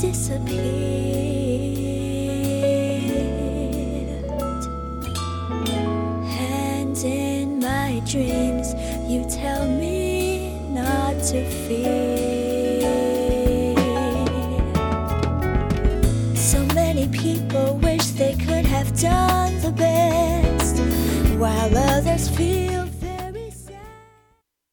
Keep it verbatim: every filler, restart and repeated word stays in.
disappeared. And in my dreams, you tell me not to fear. So many people wish they could have done the best, while others feel